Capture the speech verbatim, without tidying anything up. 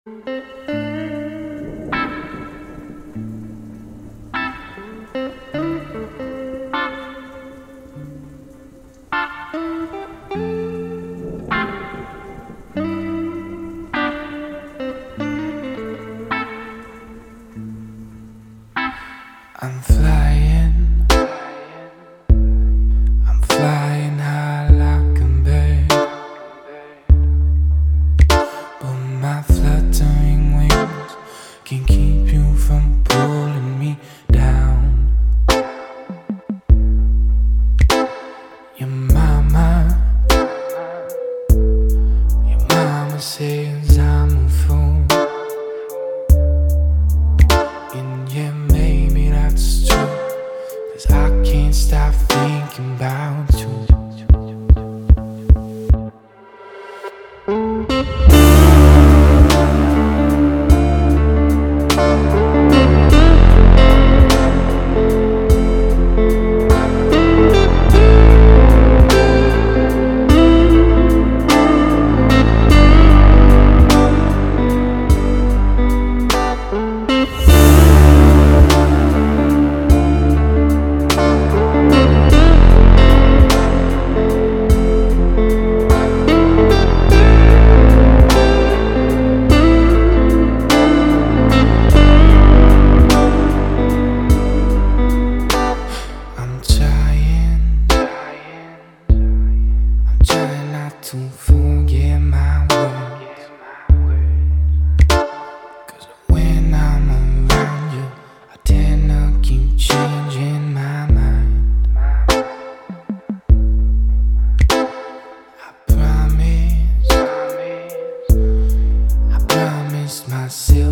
I'm flying, I'm flying high like a bird, but my fluttering wings can keep you from pulling me down. Your mama, your mama says I'm a fool, and yeah, maybe that's true, 'cause I can't stop thinking about you. To forget my words, 'cause when I'm around you, I tend to keep changing my mind. I promise, I promised myself